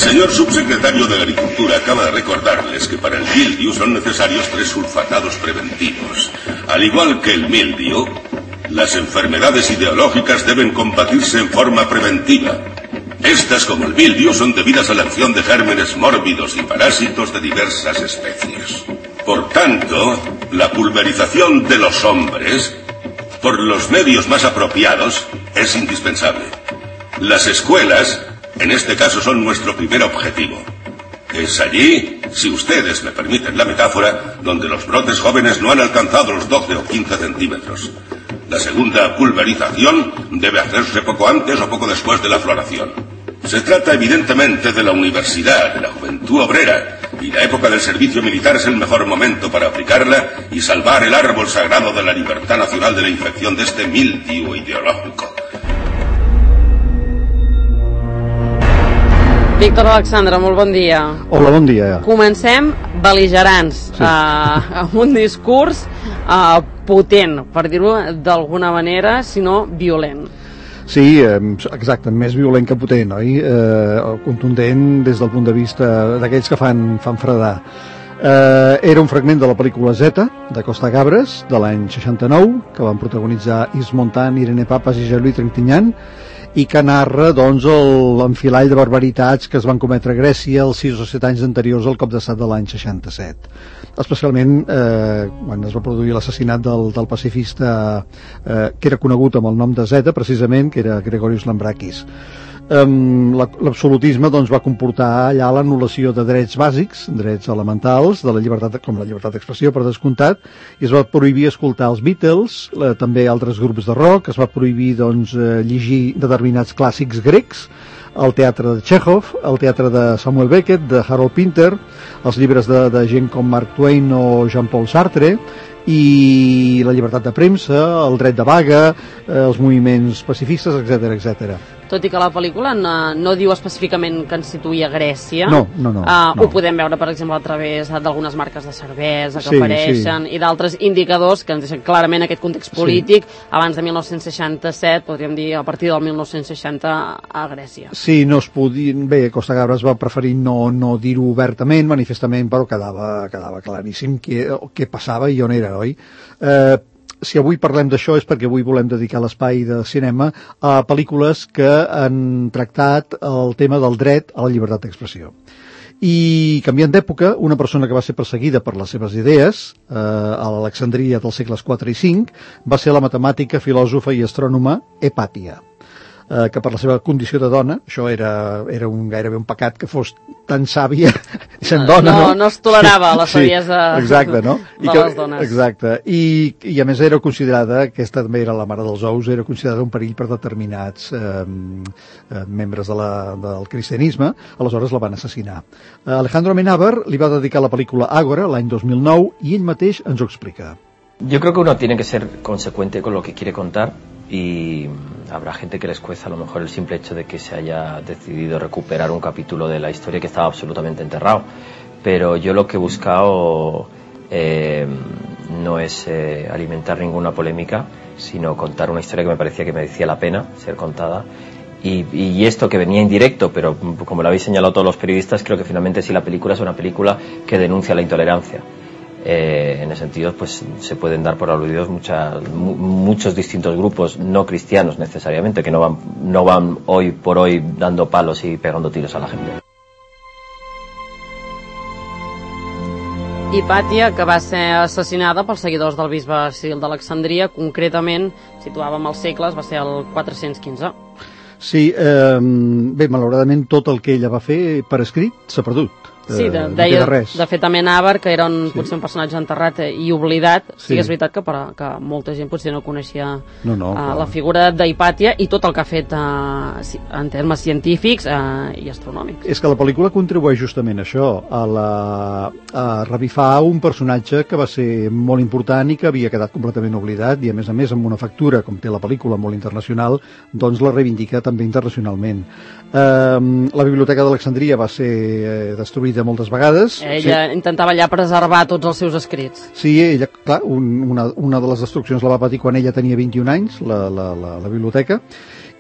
señor subsecretario de Agricultura acaba de recordarles que para el mildiu son necesarios 3 sulfatados preventivos. Al igual que el mildiu, las enfermedades ideológicas deben combatirse en forma preventiva. Estas, como el mildiu, son debidas a la acción de gérmenes mórbidos y parásitos de diversas especies. Por tanto, la pulverización de los hombres, por los medios más apropiados, es indispensable. Las escuelas, en este caso, son nuestro primer objetivo. Es allí, si ustedes me permiten la metáfora, donde los brotes jóvenes no han alcanzado los 12 o 15 centímetros. La segunda pulverización debe hacerse poco antes o poco después de la floración. Se trata evidentemente de la universidad, de la juventud obrera, y la época del servicio militar es el mejor momento para aplicarla y salvar el árbol sagrado de la libertad nacional de la infección de este mildiu ideológico. Víctor Alexandre, molt bon dia. Hola, bon dia. Comencem bel·ligerants, sí. Amb un discurs potent, per dir-ho d'alguna manera, si no violent. Sí, exacte, més violent que potent, oi? Contundent des del punt de vista d'aquells que fan fredar. Era un fragment de la pel·lícula Zeta, de Costa Gabres, de l'any 69, que van protagonitzar Yves Montand, Irene Papas i Jean-Louis Trintignant, i que narra doncs l'enfilall de barbaritats que es van cometre a Grècia els 6 o 7 anys anteriors al cop d'estat de l'any 67, especialment quan es va produir l'assassinat del pacifista que era conegut amb el nom de Zeta, precisament, que era Gregorius Lambrakis. L'absolutisme doncs, va comportar allà l'anul·lació de drets bàsics, drets elementals, de la llibertat, com la llibertat d'expressió, per descomptat, i es va prohibir escoltar els Beatles, també altres grups de rock, es va prohibir doncs, llegir determinats clàssics grecs, el teatre de Chekhov, el teatre de Samuel Beckett, de Harold Pinter, els llibres de gent com Mark Twain o Jean-Paul Sartre, i la llibertat de premsa, el dret de vaga, els moviments pacifistes, etc etc. Tot i que la pel·lícula no diu específicament que ens situï a Grècia. No. Ho podem veure, per exemple, a través d'algunes marques de cervesa que apareixen i d'altres indicadors que ens deixen clarament aquest context polític abans de 1967, podríem dir a partir del 1960 a Grècia. Sí, no es podia... Bé, Costa Gabres va preferir no dir-ho obertament, manifestament, però quedava claríssim què passava i on era, oi? Si avui parlem d'això és perquè avui volem dedicar l'espai de cinema a pel·lícules que han tractat el tema del dret a la llibertat d'expressió. I canviant d'època, una persona que va ser perseguida per les seves idees a l'Alexandria dels segles IV i V va ser la matemàtica, filòsofa i astrònoma Hepàtia, que per la seva condició de dona, això era gairebé un pecat que fos tan sàvia sent dona, no es tolerava la saviesa exacte, no? de les dones. Exacte, i a més era considerada, aquesta també era la mare dels ous, era considerada un perill per determinats membres del cristianisme, aleshores la van assassinar. Alejandro Amenábar li va dedicar la pel·lícula Ágora l'any 2009 i ell mateix ens ho explica. Yo creo que uno tiene que ser consecuente con lo que quiere contar y habrá gente que les cueza a lo mejor el simple hecho de que se haya decidido recuperar un capítulo de la historia que estaba absolutamente enterrado, pero yo lo que he buscado no es alimentar ninguna polémica, sino contar una historia que me parecía que merecía la pena ser contada. Y esto que venía indirecto, pero como lo habéis señalado todos los periodistas, creo que finalmente sí la película es una película que denuncia la intolerancia. En ese sentido, pues se pueden dar por aludidos muchos distintos grupos no cristianos necesariamente, que no van hoy por hoy dando palos y pegando tiros a la gente. Hipàtia, que va ser assassinada pels seguidors del bisbe Ciril d'Alexandria, concretament, situàvem els segles, va ser el 415. Sí, bé, malauradament tot el que ella va fer per escrit s'ha perdut. Sí, deia, de fet, Amenábar, que era potser un personatge enterrat i oblidat. Sí, és veritat que molta gent potser no coneixia la figura d'Hipàtia i tot el que ha fet en termes científics i astronòmics. És que la pel·lícula contribueix justament a això, a revifar un personatge que va ser molt important i que havia quedat completament oblidat, i a més amb una factura, com té la pel·lícula, molt internacional, doncs la reivindica també internacionalment. La Biblioteca d'Alexandria va ser destruïda moltes vegades. Ella intentava allà preservar tots els seus escrits. Sí, ella, clar, una de les destruccions la va patir quan ella tenia 21 anys, la biblioteca,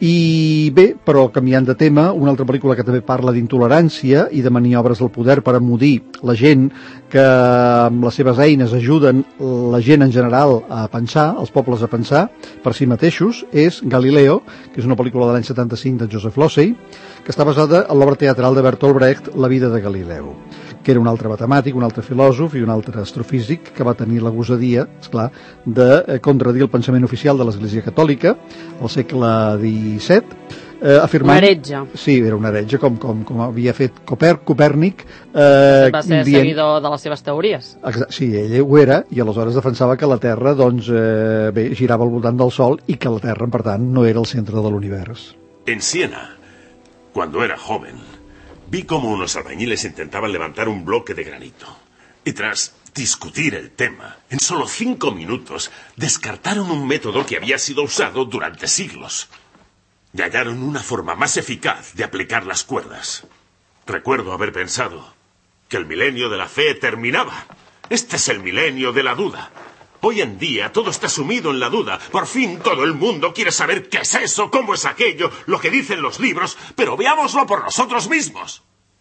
I bé, però canviant de tema, una altra pel·lícula que també parla d'intolerància i de maniobres del poder per emudir la gent, que amb les seves eines ajuden la gent en general a pensar, els pobles a pensar per si mateixos, és Galileo, que és una pel·lícula de l'any 75 de Joseph Losey, que està basada en l'obra teatral de Bertolt Brecht, La vida de Galileu, que era un altre matemàtic, un altre filòsof i un altre astrofísic que va tenir la gosadia, esclar, de contradir el pensament oficial de l'Església Catòlica al segle XVII, afirmant... Un heretge. Sí, era un heretge, com havia fet Copèrnic. Va ser seguidor de les seves teories. Sí, ell ho era, i aleshores defensava que la Terra, doncs, bé, girava al voltant del Sol i que la Terra, per tant, no era el centre de l'univers. En Siena, cuando era joven, vi cómo unos albañiles intentaban levantar un bloque de granito. Y tras discutir el tema, en solo 5 minutos, descartaron un método que había sido usado durante siglos. Y hallaron una forma más eficaz de aplicar las cuerdas. Recuerdo haber pensado que el milenio de la fe terminaba. Este es el milenio de la duda. Hoy en día todo está sumido en la duda. Por fin todo el mundo quiere saber qué es eso, cómo es aquello, lo que dicen los libros, pero veámoslo por nosotros mismos.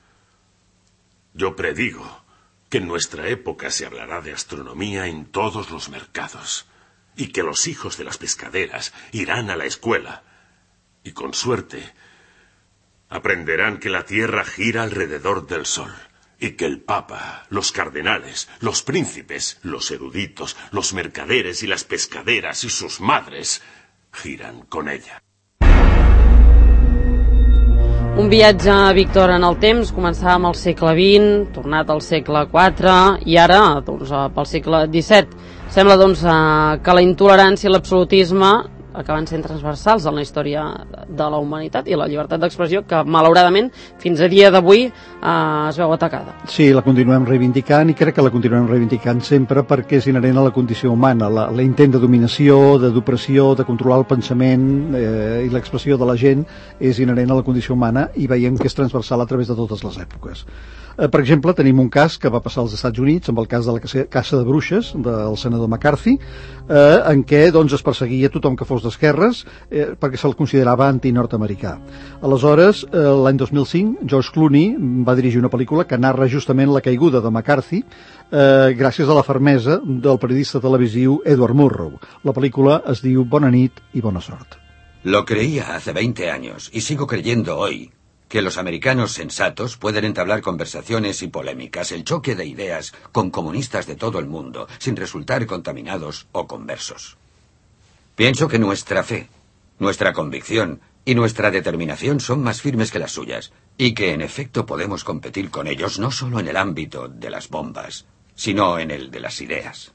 Yo predigo que en nuestra época se hablará de astronomía en todos los mercados y que los hijos de las pescaderas irán a la escuela y, con suerte, aprenderán que la Tierra gira alrededor del Sol. Y que el Papa, los cardenales, los príncipes, los eruditos, los mercaderes y las pescaderas y sus madres giran con ella. Un viatge, Víctor, en el temps. Començàvem al segle XX, tornat al segle IV i ara, doncs, pel segle XVII. Sembla, doncs, que la intolerància i l'absolutisme acaben sent transversals en la història de la humanitat i la llibertat d'expressió, que malauradament fins a dia d'avui es veu atacada. Sí, la continuem reivindicant i crec que la continuem reivindicant sempre perquè és inherent a la condició humana, l'intent de dominació, d'opressió, de controlar el pensament i l'expressió de la gent és inherent a la condició humana i veiem que és transversal a través de totes les èpoques. Per exemple, tenim un cas que va passar als Estats Units amb el cas de la caça de bruixes del senador McCarthy, en què doncs, es perseguia tothom que fos d'esquerres perquè se'l considerava anti-nord-americà. Aleshores, l'any 2005, George Clooney va dirigir una pel·lícula que narra justament la caiguda de McCarthy gràcies a la fermesa del periodista televisiu Edward Murrow. La pel·lícula es diu Bona nit i bona sort. Lo creía hace 20 años y sigo creyendo hoy que los americanos sensatos pueden entablar conversaciones y polémicas, el choque de ideas con comunistas de todo el mundo, sin resultar contaminados o conversos. Pienso que nuestra fe, nuestra convicción y nuestra determinación son más firmes que las suyas, y que en efecto podemos competir con ellos no solo en el ámbito de las bombas, sino en el de las ideas.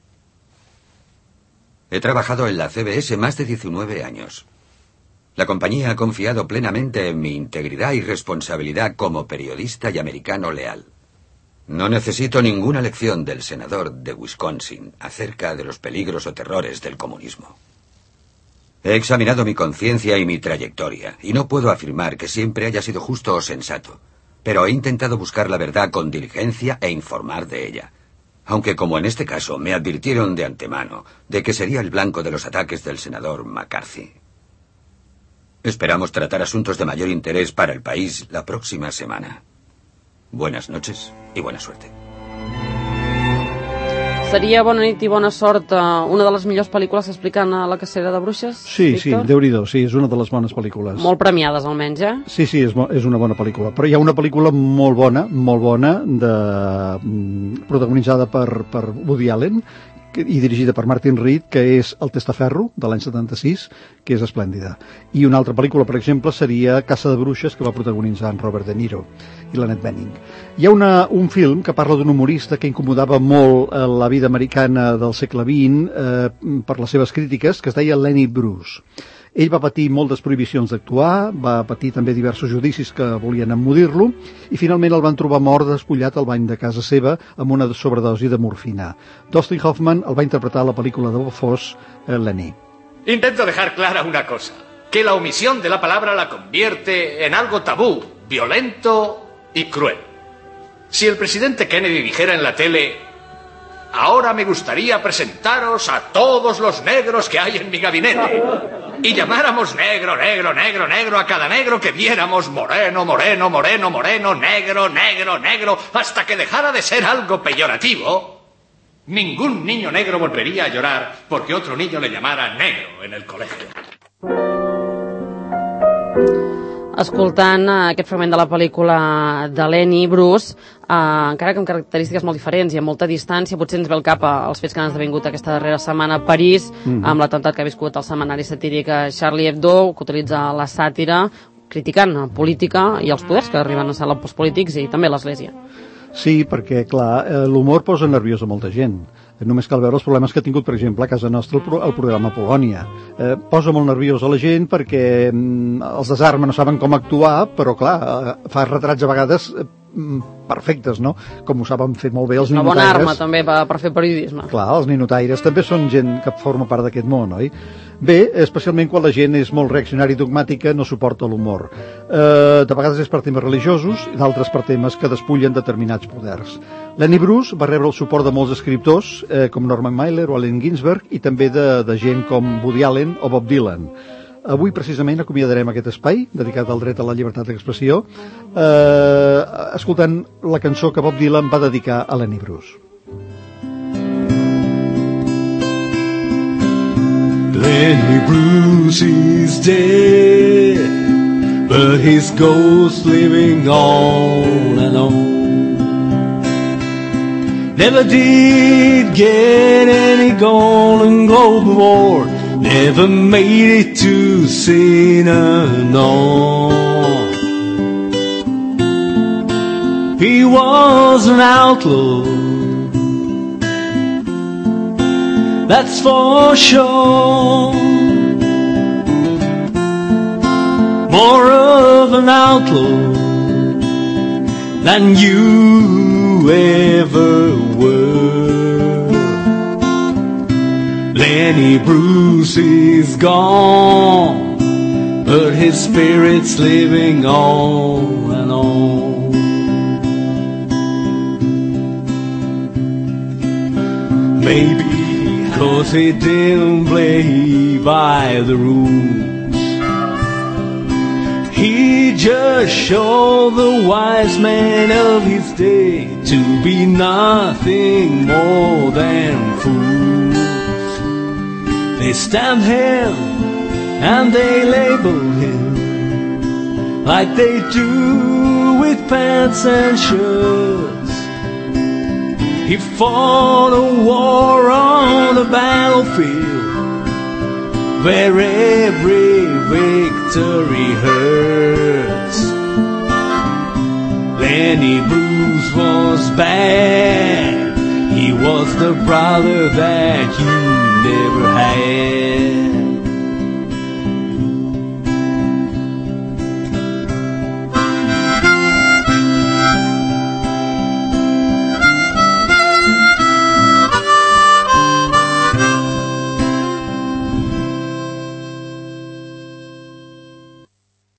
He trabajado en la CBS más de 19 años. La compañía ha confiado plenamente en mi integridad y responsabilidad como periodista y americano leal. No necesito ninguna lección del senador de Wisconsin acerca de los peligros o terrores del comunismo. He examinado mi conciencia y mi trayectoria, y no puedo afirmar que siempre haya sido justo o sensato, pero he intentado buscar la verdad con diligencia e informar de ella. Aunque, como en este caso, me advirtieron de antemano de que sería el blanco de los ataques del senador McCarthy. Esperamos tratar asuntos de mayor interés para el país la próxima semana. Buenas noches y buena suerte. Seria Bona nit i bona sort una de les millors pel·lícules que expliquen la cacera de bruixes? Sí, Víctor? sí, Déu-n'hi-do, sí, és una de les bones pel·lícules. Molt premiades, almenys, eh? Sí, sí, és una bona pel·lícula. Però hi ha una pel·lícula molt bona, protagonitzada per Woody Allen, i dirigida per Martin Reed, que és El testaferro, de l'any 76, que és esplèndida. I una altra pel·lícula, per exemple, seria Caça de bruixes, que va protagonitzar en Robert De Niro i l'Annette Bening. Hi ha un film que parla d'un humorista que incomodava molt la vida americana del segle XX per les seves crítiques, que es deia Lenny Bruce. Ell va patir moltes prohibicions d'actuar, va patir també diversos judicis que volien emmudir-lo i finalment el van trobar mort despullat al bany de casa seva amb una sobredosi de morfina. Dustin Hoffman el va interpretar a la pel·lícula de Bob Fosse, Lenny. Intento dejar clara una cosa, que la omisión de la palabra la convierte en algo tabú, violento y cruel. Si el presidente Kennedy dijera en la tele: ahora me gustaría presentaros a todos los negros que hay en mi gabinete, y llamáramos negro, negro, negro, negro a cada negro que viéramos, moreno, moreno, moreno, moreno, negro, negro, negro, hasta que dejara de ser algo peyorativo, ningún niño negro volvería a llorar porque otro niño le llamara negro en el colegio. Escoltant aquest fragment de la pel·lícula de Lenny Bruce, encara que amb característiques molt diferents i amb molta distància, potser ens ve al cap els fets que han esdevingut aquesta darrera setmana a París, amb l'atemptat que ha viscut el setmanari satíric Charlie Hebdo, que utilitza la sàtira criticant política i els poders que arriben a ser els polítics i també l'Església. Sí, perquè, clar, l'humor posa nerviós a molta gent. Només cal veure els problemes que ha tingut, per exemple, a casa nostra el programa Polònia. Posa molt nerviós a la gent perquè els desarma, no saben com actuar, però, clar, fa retrats a vegades perfectes, no? Com ho saben fer molt bé els ninotaires. Una bona arma, també, per fer periodisme. Clar, els ninotaires també són gent que forma part d'aquest món, oi? Bé, especialment quan la gent és molt reaccionària i dogmàtica, no suporta l'humor. De vegades és per temes religiosos i d'altres per temes que despullen determinats poders. Lenny Bruce va rebre el suport de molts escriptors, com Norman Mailer o Allen Ginsberg, i també de gent com Woody Allen o Bob Dylan. Avui, precisament, acomiadarem aquest espai dedicat al dret a la llibertat d'expressió escoltant la cançó que Bob Dylan va dedicar a Lenny Bruce. Lenny Bruce is dead, but his ghost living on and on. Never did get any Golden Globe award, never made it to Synanon. He was an outlaw, that's for sure. More of an outlaw than you ever were. Lenny Bruce is gone, but his spirit's living on and on. Maybe 'cause he didn't play by the rules, he just showed the wise men of his day to be nothing more than fools. They stamped him and they labeled him like they do with pants and shirts. He fought a war on the battlefield where every victory hurts. Lenny Bruce was bad, he was the brother that you never had.